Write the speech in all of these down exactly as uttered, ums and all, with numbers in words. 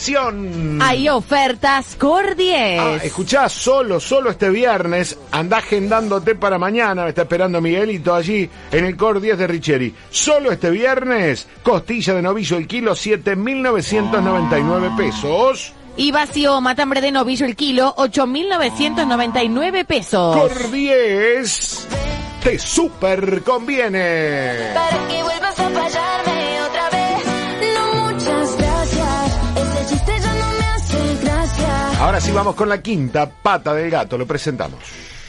atención. Hay ofertas Core diez. Ah, escuchá, solo, solo este viernes, andá agendándote para mañana, me está esperando Miguelito allí en el Core diez de Richeri. Solo este viernes, costilla de novillo el kilo, siete mil novecientos noventa y nueve pesos. Y vacío matambre de novillo el kilo, ocho mil novecientos noventa y nueve pesos. Core diez, te super conviene. Para que vuelvas a fallarme otra vez. No, muchas gracias. Ese chiste ya no me hace gracia. Ahora sí vamos con la quinta pata del gato, lo presentamos.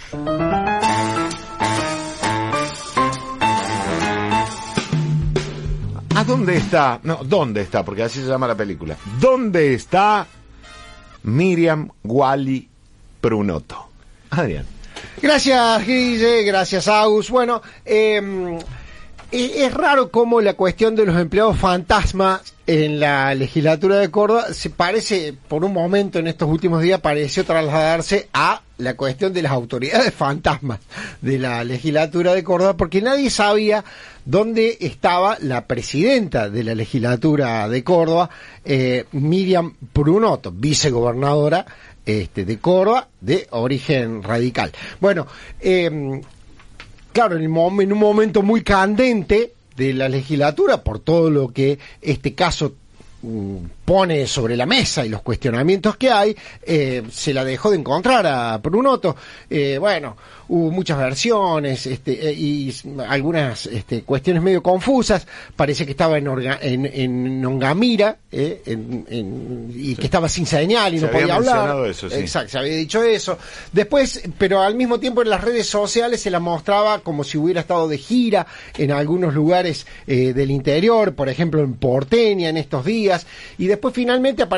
¿A dónde está? No, ¿dónde está? Porque así se llama la película. ¿Dónde está Miriam Wally Prunoto? Adrián. Gracias, Guille, gracias, Agus. Bueno, eh, es raro cómo la cuestión de los empleados fantasma en la legislatura de Córdoba se parece, por un momento en estos últimos días, pareció trasladarse a la cuestión de las autoridades fantasmas de la legislatura de Córdoba, porque nadie sabía dónde estaba la presidenta de la legislatura de Córdoba, eh, Miriam Prunoto, vicegobernadora este, de Córdoba, de origen radical. Bueno, eh, claro, en, el mom- en un momento muy candente de la legislatura, por todo lo que este caso mm, pone sobre la mesa y los cuestionamientos que hay, eh, se la dejó de encontrar a Prunoto. Eh, bueno, hubo muchas versiones este, eh, y algunas este, cuestiones medio confusas. Parece que estaba en, Orga, en, en Ongamira eh, en, en, y sí. que estaba sin señal y se no podía hablar. Eso, sí. Exacto, se había dicho eso. Después, pero al mismo tiempo en las redes sociales se la mostraba como si hubiera estado de gira en algunos lugares eh, del interior, por ejemplo en Porteña en estos días, y después finalmente apareció